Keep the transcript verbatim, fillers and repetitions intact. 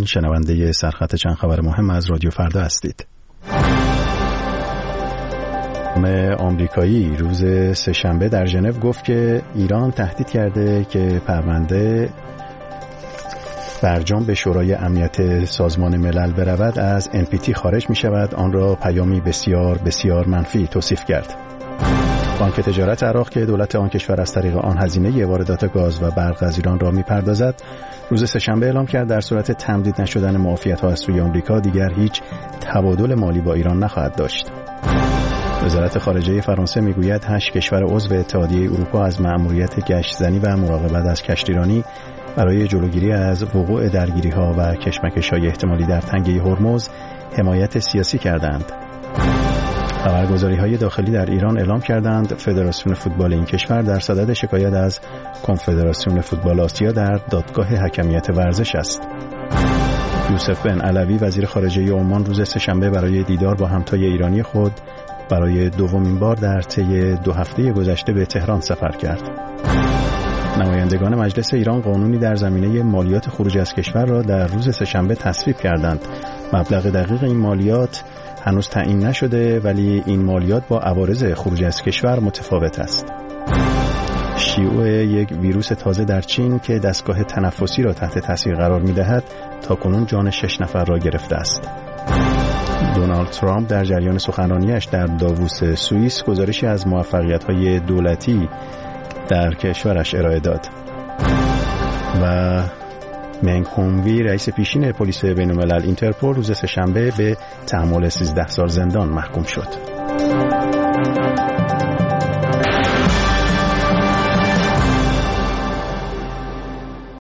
شنونده سرخط چند خبر مهم از رادیو فردا هستید. آمریکایی روز سه‌شنبه در ژنو گفت که ایران تهدید کرده که پرونده برجام به شورای امنیت سازمان ملل برود از ان پی تی خارج می شود. آن را پیامی بسیار بسیار منفی توصیف کرد. بانک تجارت عراق که دولت آن کشور از طریق آن هزینه واردات گاز و برق از ایران را می‌پردازد، روز سه‌شنبه اعلام کرد در صورت تمدید نشدن معافیت‌ها از سوی آمریکا دیگر هیچ تبادل مالی با ایران نخواهد داشت. وزارت خارجه فرانسه میگوید هشت کشور عضو اتحادیه اروپا از مأموریت گشت‌زنی و مراقبت از کشتیرانی برای جلوگیری از وقوع درگیری‌ها و کشمکش‌های احتمالی در تنگه هرمز حمایت سیاسی کردند. خبرگزاری‌های داخلی در ایران اعلام کردند فدراسیون فوتبال این کشور در صدد شکایت از کنفدراسیون فوتبال آسیا در دادگاه حکمیت ورزش است. یوسف بن علوی وزیر خارجه عمان روز سه‌شنبه برای دیدار با همتای ایرانی خود برای دومین بار در طی دو هفته گذشته به تهران سفر کرد. نمایندگان مجلس ایران قانونی در زمینه مالیات خروج از کشور را در روز سه‌شنبه تصویب کردند. مبلغ دقیق این مالیات هنوز تعیین نشده، ولی این مالیات با عوارض خروج از کشور متفاوت است. شیوع یک ویروس تازه در چین که دستگاه تنفسی را تحت تاثیر قرار می‌دهد تاکنون جان شش نفر را گرفته است. دونالد ترامپ در جریان سخنرانیش در داووس سوئیس گزارشی از موفقیت‌های دولتی در کشورش ارائه داد. و منگ هونگوی رئیس پیشین پلیس بین‌الملل اینترپل روز سه‌شنبه به تحمل سیزده سال زندان محکوم شد.